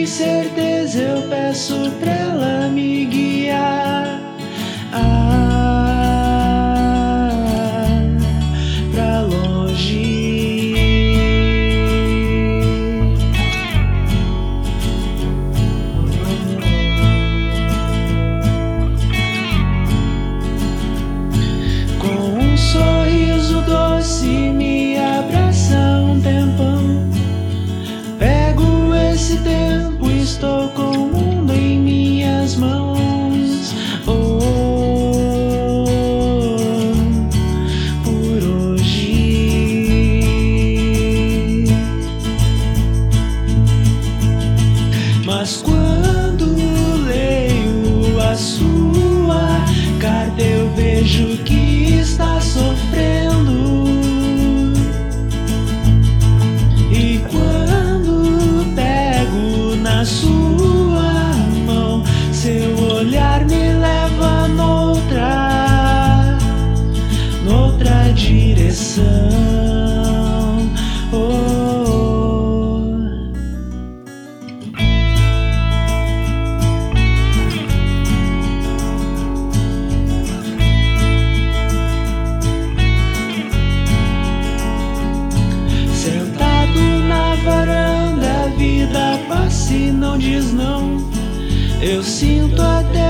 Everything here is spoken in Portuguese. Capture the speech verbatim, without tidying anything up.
certeza eu peço pra ela me guiar. Ah, pra longe. Com um sorriso doce me abraça um tempão. Pego esse tempo, estou com o mundo em minhas mãos. Oh, por hoje. Mas quando leio a sua carta, eu vejo que está sofrendo. E quando pego na sua mão, seu olhar me leva noutra, noutra direção. Oh. Sentado na varanda, a vida passa e não diz não. Eu sinto até